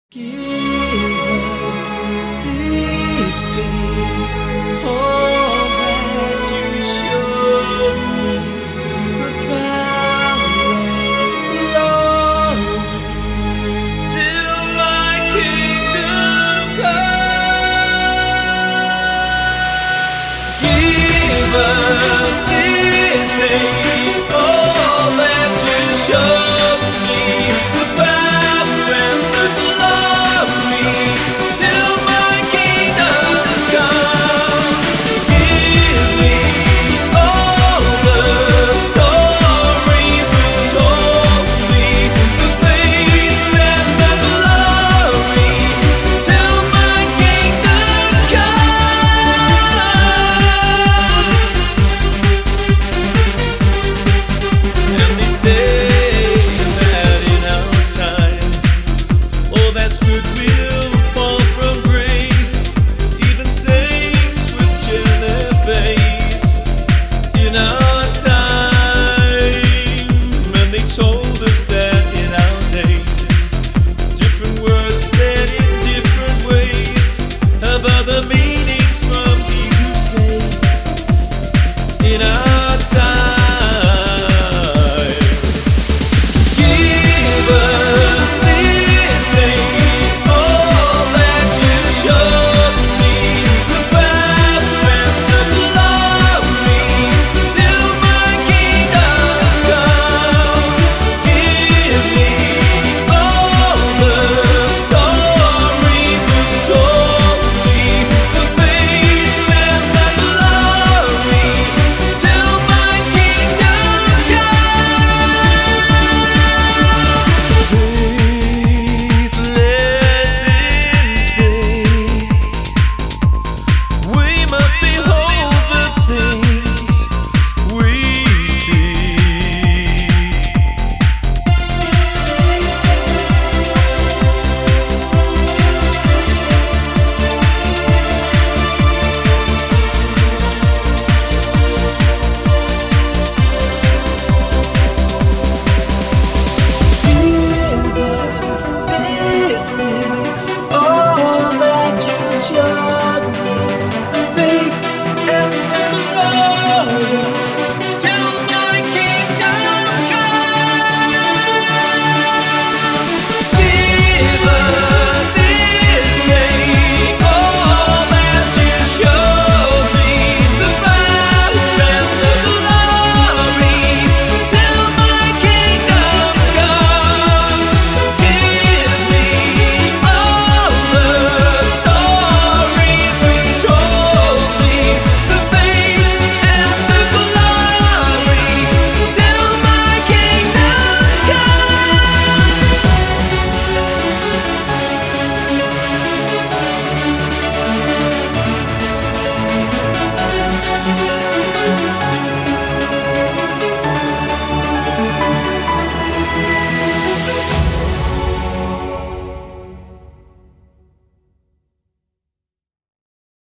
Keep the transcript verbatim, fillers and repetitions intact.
Give us this day all that you showed me, the power and glory, till my kingdom come. Give us this day all that you showed me, the power and the glory, till my kingdom come. Give me all the story you told me, the faith and the glory, till my kingdom come. And they say that in our time, all that's good will fall from grace. Even saints with gentle face. In our time, and they told us that in our days, different words said in different ways have other meanings from he who saves. In our time, give us this day all that you showed me, the power and the glory, till my kingdom comes. Give me all the story you told me, the faith and the glory, till my kingdom comes. Faithless in faith, we must behold the things we see. Give us this day